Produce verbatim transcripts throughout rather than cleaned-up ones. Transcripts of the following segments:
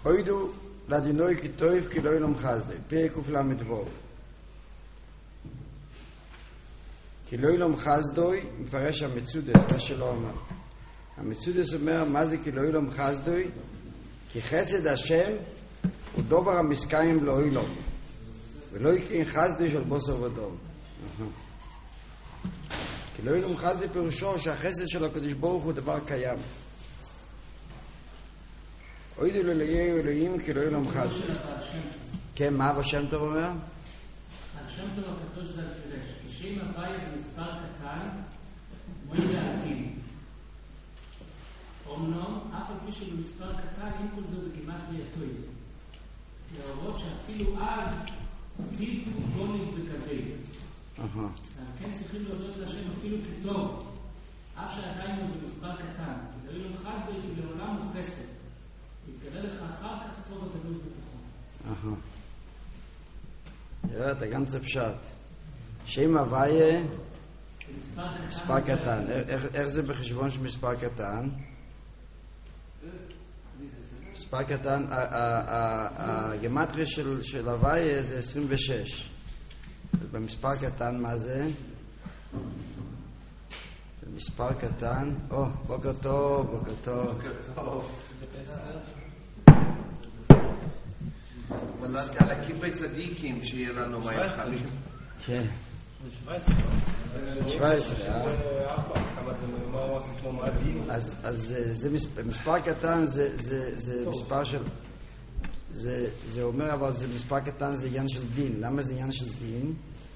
אוידו לדינוי כתויף כי לא ילום חסדוי, פרק קל"ו. כי לא ילום חסדוי, מפרש המצודס, מה שלא אומר. המצודס אומר, מה זה כי לא ילום חסדוי? כי חסד השם הוא דובר המסקיים לא ילום, ולא יקרין חסדוי של בוסר ודום. כי לא ילום חסדוי פירושו שהחסד של הקדוש ברוך הוא דבר קיים. אוידו ללויהו אלוהים כי לא ילום חסדוי. כן, מה אבא שם טוב אומר? השם טוב הקדוש זה הפירש, כשם הוויה במספר קטן, מועיל להקים. אומנם, אף על פי שבמספר קטן, עם כל זה בגימטריה טוב. להורות שאפילו על טיב ובונס בכבד. כן, צריכים להודות להשם אפילו כטוב, אף שעדיין הוא במספר קטן, כי לא ילום חסדוי כי לעולם הוא חסד. יתגלה לך אחר כך טוב התלוי בתוכו. Ja, der ganze Pshat. שם הוויה מספר קטן. איך זה בחשבון של מספר קטן? מספר קטן, הגמטריה של הוויה זה עשרים ושש. במספר קטן מה זה? מספר קטן, או, בוקר טוב, בוקר טוב. בוקר טוב. אבל להקים בצדיקים שיהיה לנו מה יחלים. כן. שבע עשרה. אז זה מספר קטן, זה מספר של... זה אומר, אבל זה מספר קטן, זה עניין של דין. למה זה עניין של דין?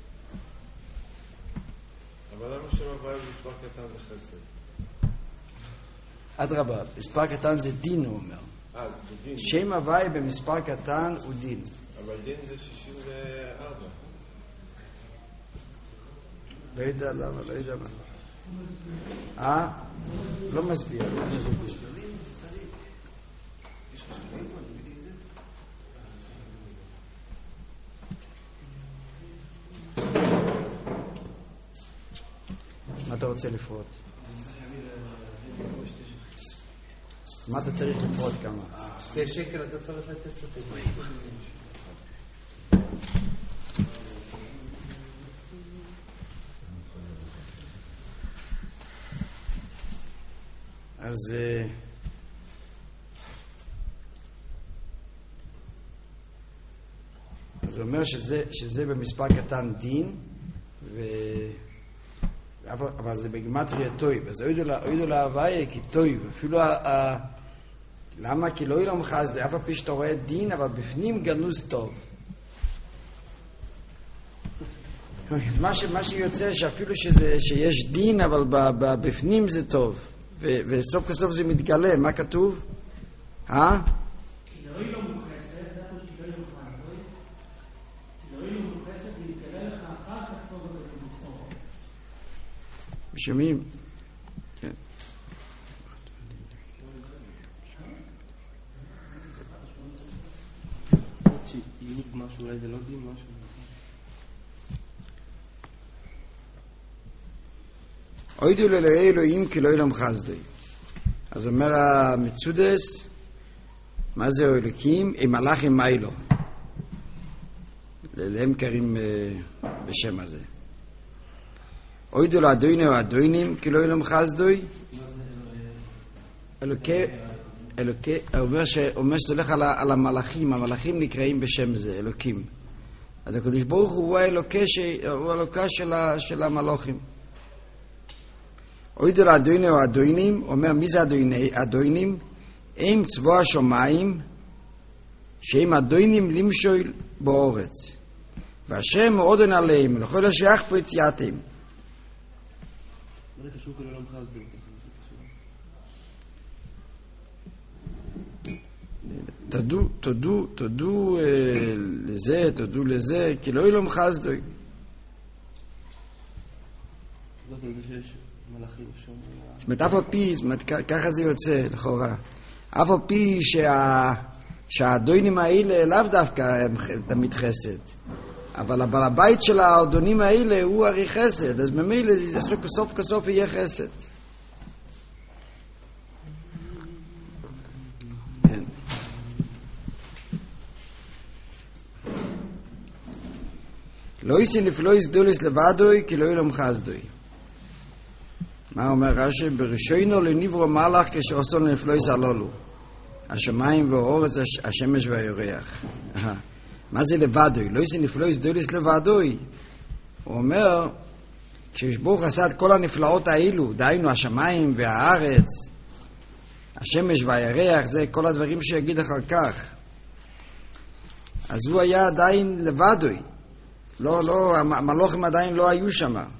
אבל למה שם הוויה במספר קטן זה חסד? אדרבה, מספר קטן זה דין, הוא אומר. שם הוויה במספר קטן הוא דין. אבל דין זה שישים וארבע. לא יודע למה, לא יודע מה. אה? לא מסביר. מה אתה רוצה לפרוט? מה אתה צריך לפרוט כמה? שתי שקל אתה צריך לתת שוטט. אז אז הוא אומר שזה, שזה במספר קטן דין ו... אבל זה בגימטריה טוב. אז אוידו להוויה כי טוב. אפילו ה... למה? כי לא ילום חסדוי, אף הפי שאתה רואה דין, אבל בפנים גנוז טוב. אז מה, ש... מה שיוצא שאפילו שזה... שיש דין, אבל בפנים זה טוב. ו... וסוף כסוף זה מתגלה. מה כתוב? אה? כי לא ילום חסד, זה הכל כי לא ילום חסדוי. כי לא ילום חסד, להתגלה לך אחר כך טוב בתוכו. משמעים? כן. ייעוד משהו, אולי זה לא דין משהו. אוידו לאלוהי אלוהים כי לא ילום חסדוי. אז אומר המצודס, מה זה אלוקים? הם מלאכים מיילו. להם קרים בשם הזה. אוידו לאדויני או אדוינים כי לא ילום חסדוי. אלוקי, אלוקי, אומר שזה הולך על המלאכים, המלאכים נקראים בשם זה, אלוקים. אז הקדוש ברוך הוא האלוקה של המלאכים. אוידו לאדויני או אדוינים, אומר מי זה אדוינים? הם צבוע השמיים שהם אדוינים למשול באורץ. והשם אודן עליהם, לכל השייך פה יציאתם. מה זה קשור כל עולם חסדוי? תודו, תודו, תודו לזה, תודו לזה, כי לא ילום חסדוי. זאת אומרת שיש מלאכים שומרים. זאת אומרת, אף על פי, ככה זה יוצא, לכאורה. אף על פי שהאדונים האלה לאו דווקא הם תמיד חסד. אבל הבעל הבית של האדונים האלה הוא הרי חסד, אז ממילא סוף כסוף יהיה חסד. כן. לא יסי נפלויס גדולס לבדוי, כי לא ילום חסדוי. מה אומר רש"י? בראשינו לנברו מלאך כשעושו לנפלויס הלולו. השמיים והאורץ, השמש והירח. מה זה לבדוי? לא יסי נפלויס גדולס לבדוי. הוא אומר, כשברוך עשה את כל הנפלאות האלו, דהיינו השמיים והארץ, השמש והירח, זה כל הדברים שיגיד אחר כך. אז הוא היה עדיין לבדוי. לא, לא, המלוכים עדיין לא היו שם. איך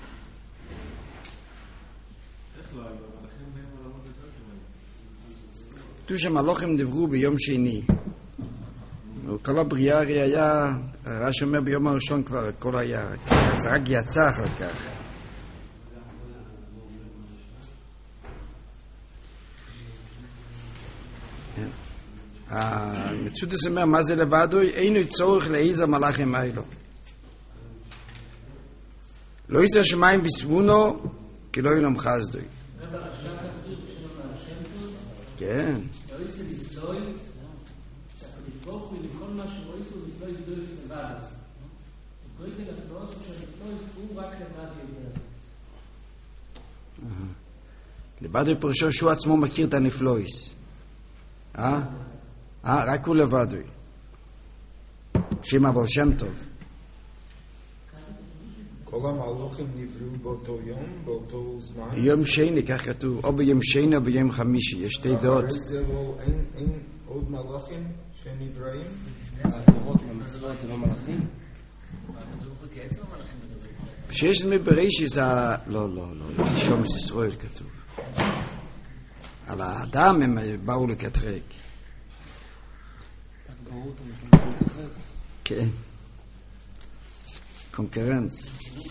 לא היו? המלאכים באים לעולמות יותר גדולים. כתוב שהמלוכים דיברו ביום שני. כל הבריאה הרי היה, הרש"י אומר ביום הראשון כבר הכל היה, זה רק יצא אחר כך. המצודס אומר מה זה לבדוי? אינו צורך לאיזה מלאכים האלו. לא יישא השמיים בסבונו כי לא ילום חסדוי. כן. לא יישא לפלויס, לפלוך ולכל מה שרויס הוא לפלויס דויס לבד. גויגל הפלוס שהפלויס הוא רק לבד יותר. לבדוי פרשו שהוא עצמו מכיר את הנפלויס. אה? אה, רק הוא לבדוי. שם אבל שם טוב. כל המלוכים נבראו באותו יום, באותו זמן. יום שני, כך כתוב, או ביום שני או ביום חמישי, יש שתי דעות. אחרי זה לא, אין, אין עוד מלאכים שנבראים? התורות והמצוות זה לא מלאכים? שיש זה מבראשית זה... לא, לא, לא, שומס ישראל כתוב. על האדם הם באו לקטרק. כן. קונקרנס.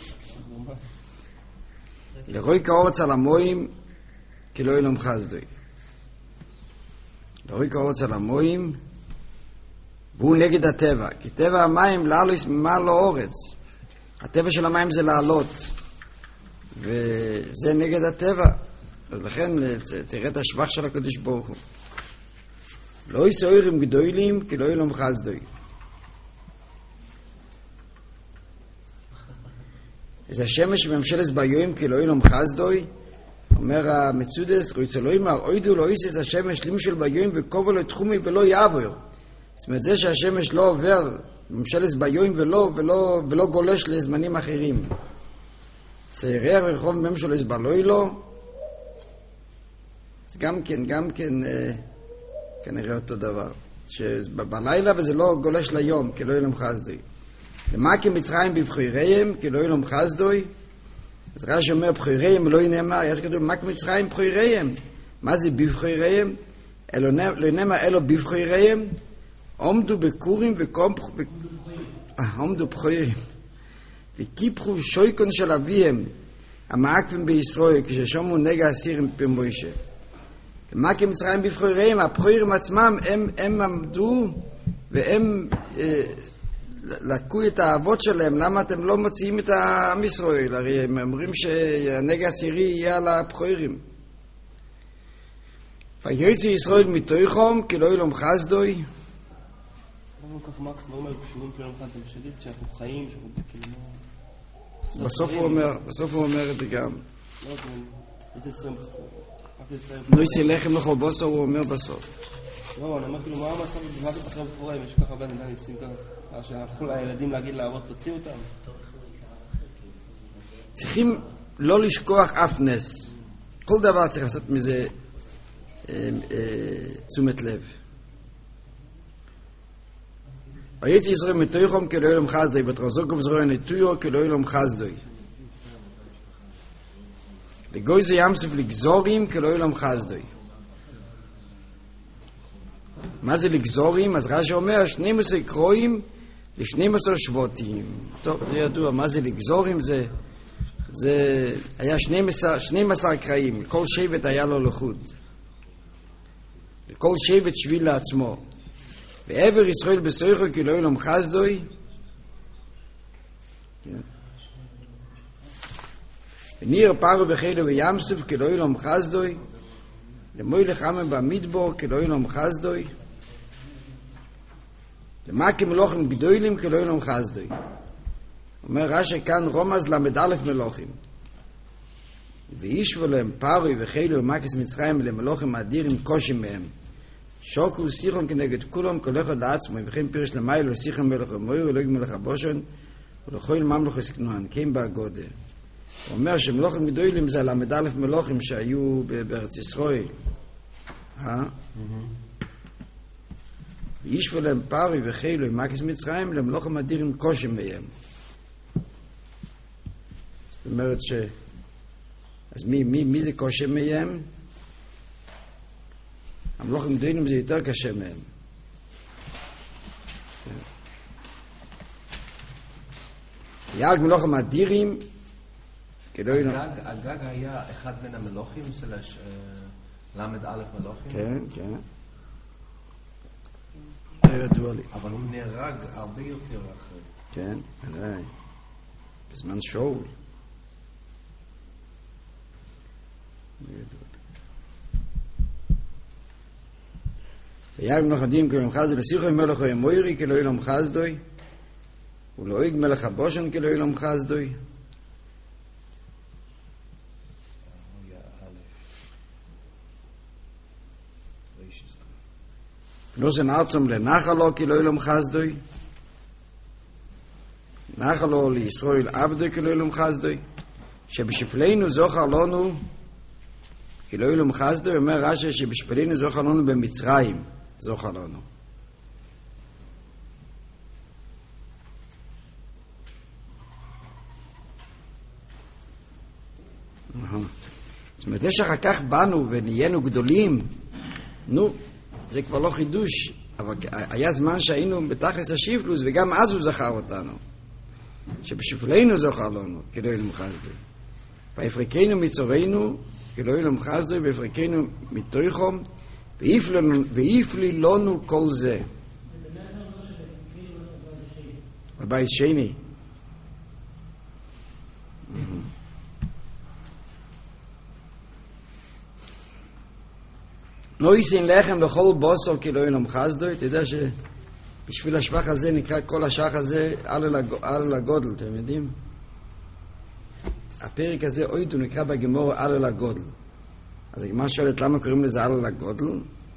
לרוי כאורץ על המוים כי לא ילום חסדוי. לרוי כאורץ על המוים והוא נגד הטבע, כי טבע המים לעלוס ממעל לו אורץ. הטבע של המים זה לעלות וזה נגד הטבע. אז לכן תראה את השבח של הקדוש ברוך הוא. לא יסוירים גדולים כי לא ילום חסדוי. אז השמש בממשלס ביום כי לא ילום חסדוי, אומר המצודס, רויץ אלוהים, אוידו לא יסיס השמש למשל ביום וקובו לתחומי ולא יעבור. זאת אומרת, זה שהשמש לא עובר בממשלס ביום ולא, ולא, ולא גולש לזמנים אחרים. צעירי הרחוב ממשלס בלוי לו, אז גם כן, גם כן, אה, כנראה אותו דבר. שבלילה וזה לא גולש ליום, כי לא ילום חסדוי. למה כמצרים בבחיריהם, כי לא ילום חסדוי? אז רש"י אומר, בחיריהם לא ינאמר, יש כתוב, מה כמצרים בחיריהם? מה זה בבחיריהם? לא נאמר, אלו בבחיריהם, עומדו בקורים וקומפחו, עומדו בחירים, וקיפחו שויקון של אביהם, המעקבים בישראל, כששומעו נגע הסירים במוישה. למה כמצרים בבחיריהם? הבחירים עצמם, הם, הם עמדו, והם... אה, לקחו את האבות שלהם, למה אתם לא מוציאים את עם ישראל? הרי הם אומרים שהנגע הסירי יהיה על הבחורים. ויוצא ישראל מתוכם, כי לא ילום חסדוי. לא כך מקס, לא אומר קשורים כי לא ילום חסדוי, שגיד שאנחנו חיים, שאנחנו כאילו... בסוף הוא אומר, בסוף הוא אומר את זה גם. לא, זה עשרים בחצי. לא יצא לחם לכל בוסר, הוא אומר בסוף. לא, אני אומר כאילו, מה המצב, מה זה אחרי בפוריים? יש ככה בין עדיין ניסים ככה. שהלכו לילדים להגיד לעבוד, תוציאו אותם. צריכים לא לשכוח אף נס. כל דבר צריך לעשות מזה אה, אה, תשומת לב. ויצא ישראל מתוכם כי לא ילום חסדוי, ותחזוקו בזרוע נטויו כי לא ילום חסדוי. לגוי זה ימסוף לגזורים כי לא ילום חסדוי. מה זה לגזורים? אז רש"י אומר, שנים עשר קרואים לשנים עשר שבותים. טוב, זה ידוע, מה זה לגזורים? זה, זה היה שנים עשר קראים, לכל שבט היה לו לחוד. לכל שבט שביל לעצמו. ועבר ישראל בסויכו כי לא ילום חסדוי. וניר פרו וחילו וימסוף כי לא ילום חסדוי. למוי לחמה במדבור כי לא ילום חסדוי. למה כמלוכים גדולים כי לא ילום חסדוי. אומר רש"י כאן רומז למד א' מלוכים. וישבו להם פרוי וחילו ומקס מצרים למלוכים אדירים קושים מהם. שוקו שיחון כנגד כולם כל אחד לעצמו, וכן פירש למייל ושיחון מלך ומויר ולא מלך הבושן, ולכל ממלוך הסכנוען, כן בהגודה. הוא אומר שמלוכים גדולים זה למד א' מלוכים שהיו בארץ ישראל. אה? וישבו להם פרוי וחילו ומקס מצרים למלוכים אדירים קושים מהם. זאת אומרת ש... אז מי, מי, מי זה קשה מהם? המלוכים גדולים זה יותר קשה מהם. ירג מלוכים אדירים, הגג היה אחד מן המלוכים, סלש למד א' מלוכים? כן, כן. זה ידוע לי. אבל הוא נהרג הרבה יותר אחרי. כן, עדיין. בזמן שאול. וירג מלוך אדירים כלום חסדוי לשיחו עם מלך או מוירי כלא אילום חסדוי ולא איג מלך הבושן כלא אילום חסדוי נוסן ארצום לנחלו כלא אילום חסדוי נחלו לישראל עבדוי כלא אילום חסדוי שבשפלנו זוכר לנו כלא אילום חסדוי. אומר רש"י שבשפלנו זוכר לנו במצרים זוכר לנו. זאת אומרת, יש אחר כך באנו ונהיינו גדולים, נו, זה כבר לא חידוש, אבל היה זמן שהיינו בתכלס השפלוס, וגם אז הוא זכר אותנו. שבשפלנו זוכר לנו, כלא אילום חסדוי. ויפרקנו מצורנו, כלא אילום חסדוי, ויפרקנו מתוכם, ואיפלי לנו כל זה. בבית שני. לא יסין לחם לכל בוסר כלא אילום חסדוי. אתה יודע שבשביל השבח הזה נקרא כל השח הזה על הגודל, אתם יודעים? הפרק הזה אוידו נקרא בגמור על הגודל. אז הגמרא שואלת למה קוראים לזה על הגודל?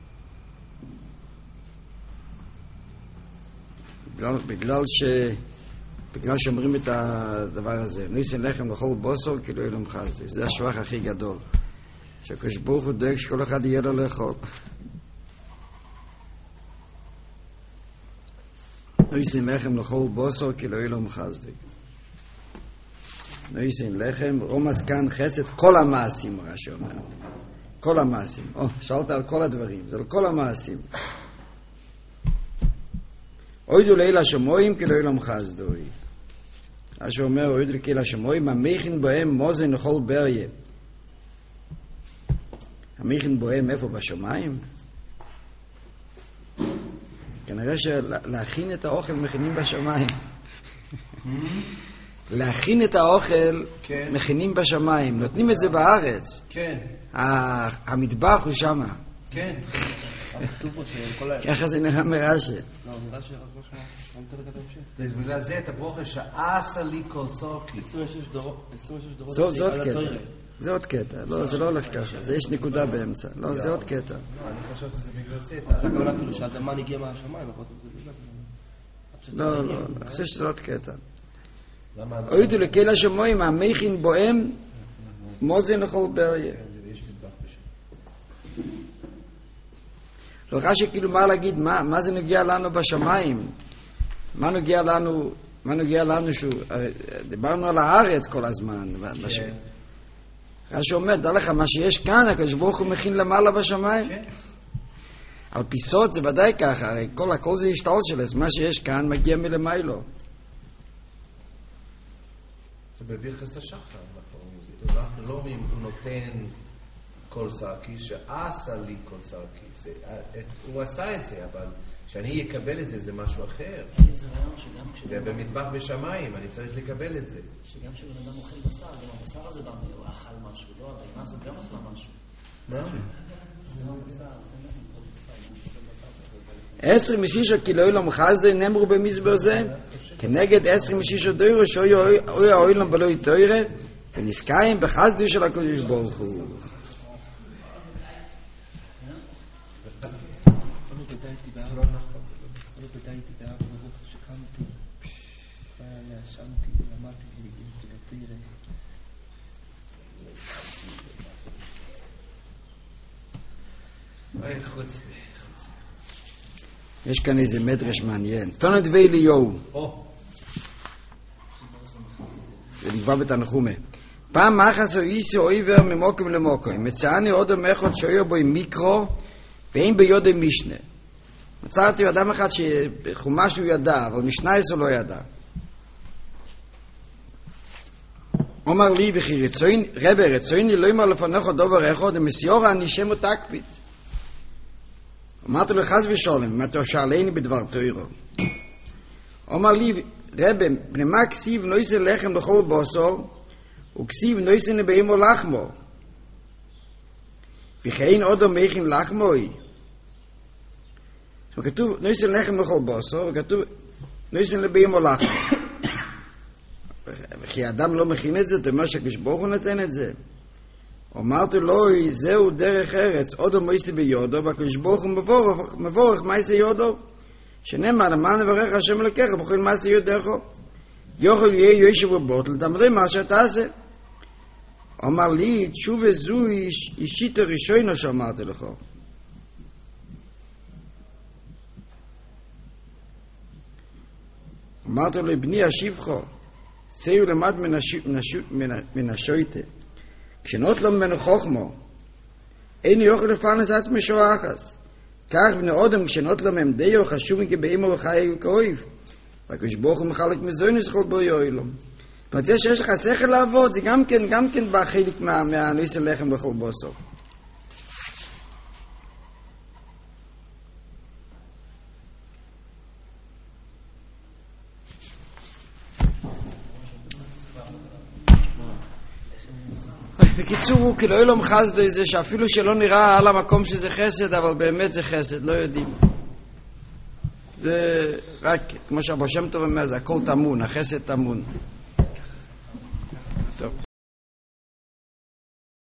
בגלל, בגלל ש... בגלל שאומרים את הדבר הזה. ניסן לחם לכל בוסר כאילו אילום חסדוי. זה השבח הכי גדול. שהקדוש ברוך הוא דואג שכל אחד יהיה לו לאכול. ניסן לחם לכל בוסר כאילו אילום חסדוי. ניסן לחם, רומז כאן חסד כל המעשים, רש"י אומר. כל המעשים. או, שאלת על כל הדברים, זה כל המעשים. אוידו ליל השמועים כאילו אילום חסדוי. רש"י אומר, אוידו ליל השמועים, המכין בהם מוזן לכל בריה. המכין בהם איפה? בשמיים? כנראה שלהכין את האוכל מכינים בשמיים. להכין את האוכל כן. מכינים בשמיים, נותנים את זה בארץ. כן. המטבח הוא שמה. כן. ככה זה נראה מרש"י. לא, נראה שרק משמע, אני מתחיל לקדם המשך. בגלל זה את הברוכה שעשה לי כל צורקי. עשרים ושש דורות. זאת קטע. זה עוד קטע. לא, זה לא הולך ככה. זה יש נקודה באמצע. לא, זה עוד קטע. לא, אני חושב שזה בגלל זה. זה הכוונה כאילו שהזמן הגיע מהשמיים. לא, לא. אני חושב שזה עוד קטע. אוידו לכל השמועים, המכין בוהם מוזן לכל בריה. לא רש"י כאילו מה להגיד, מה, מה זה נגיע לנו בשמיים? מה נגיע לנו, מה נגיע לנו שהוא, דיברנו על הארץ כל הזמן. כן. רש"י אומר, דע לך, מה שיש כאן, הקדוש ברוך הוא מכין למעלה בשמיים. כן. על פיסות זה ודאי ככה, הרי כל, הכל זה השתאות שלס, מה שיש כאן מגיע מלמיילו. זה בברכת השחר, אנחנו לא אומרים, הוא נותן כל סרקי, שעשה לי כל סרקי. הוא עשה את זה, אבל שאני אקבל את זה, זה משהו אחר. זה במטבח בשמיים, אני צריך לקבל את זה. שגם כשבן אדם אוכל בשר, גם הבשר הזה בא הוא אכל משהו, לא? הבהמה הזאת גם אכלה משהו. מה? זה לא בשר, עשרים ושישה כאילו אילום חסדוי נאמרו במזבח זה, כנגד עשרים ושישה דוירו שאוי האוילם בלוי תוירה ונזכאים בחסדו של הקדוש ברוך הוא. יש כאן איזה מדרש מעניין. תונת ואליהו. זה נקבע בתנחומה. פעם מחס או איסי או עיוור ממוקם למוקם. מצאני עוד המחוד שאויר בו עם מיקרו ואין ביודו משנה. מצאתי אדם אחד שחומש הוא ידע, אבל משנה איסו לא ידע. אומר לי וכי רצוין, רבי רצויני לא אמר לפניך דובר אחד, המסיורה אני שם אותה הקפית. אמרתי לו חס ושולם, אמרתי שאלני בדבר תוירו. אומר לי, רבי, פנימה כסיב נויסן לחם לכל בוסור, וכסיב נויסן לבאמו לחמו. וכן עוד אומיכים לחמוי. וכתוב נויסן לחם לכל בוסור, וכתוב נויסן לבאמו לחמו. וכי האדם לא מכין את זה, אתה אומר שהקשבוך הוא נתן את זה. אמרתי לו, זהו דרך ארץ, עוד מויסי ביודו, והקשבוך הוא מבורך, מבורך מייסי יודו. שנאמר, למען נברך השם לקח, בכל מייסי יודךו. יוכל יהיה יושב ובוטל, תמרי מה שאתה עשה. אמר לי, תשובה זו אישית הראשונה שאמרתי לך. אמרתי לו, בני אשיבכו, צאו למד מן השויטה. כשנות לו ממנו חוכמו, אין יוכל לפרנס עצמי שוע אחס. כך בני אודם כשנות לו מהם דיו חשובים כבאימו וחי וכאויב. והקשבוך הוא מחלק מזוינוס כל בו יוילום. זאת אומרת, שיש לך שכל לעבוד, זה גם כן, גם כן בא חלק מהניס הלחם לכל בוסו. בקיצור הוא כאילו אילום חסדו איזה שאפילו שלא נראה על המקום שזה חסד, אבל באמת זה חסד, לא יודעים. זה רק, כמו שהבא שם טוב אומר, זה הכל תמון, החסד תמון.